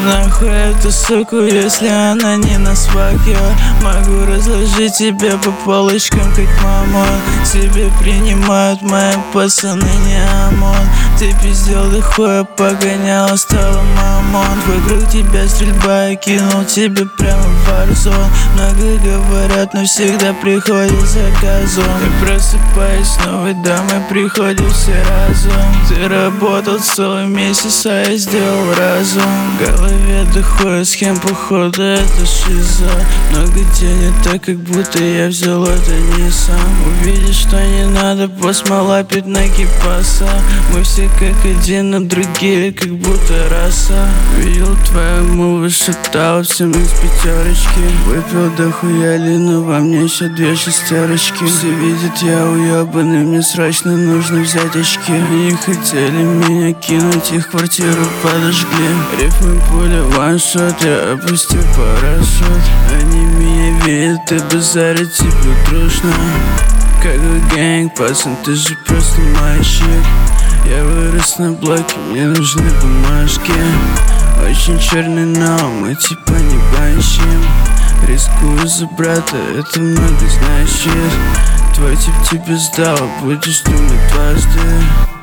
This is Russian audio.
нахуй эту суку, если она не на свак. Я могу разложить тебя по полочкам, как мамон. Тебе принимают мои пацаны, не ОМОН. Ты пиздел до хуя, погоняла, стала мамон. Вокруг тебя стрельба, я кинул тебе прямо в Warzone. Много говорят, но всегда приходит за газон. Я просыпаюсь с новой дамой, приходим все разом. Ты работал целый месяц, а я сделал разум. В голове дохуя схем, походу это шиза. Много денег, так как будто я взял это не сам. Увидишь, что не надо, посмола на кипаса. Мы все как один, но другие как будто раса. Видел твою мувы, шатал всем из пятерочки. Выпил дохуя лину, во мне еще 2 шестерочки. Все видят, я уебанный, мне срочно нужно взять очки. Они хотели меня кинуть, их квартиру подожгли. Рифмы пуля, ваншот, я опустил парашют. Они меня видят и базарят тебе дружно. Как гэнг, пацан, ты же просто мальчик. Я вырос на блоке, мне нужны бумажки. Очень черный, но мы типа не банщим. Рискую за брата, это много значит. Твой тип тебе сдал, будешь думать дважды.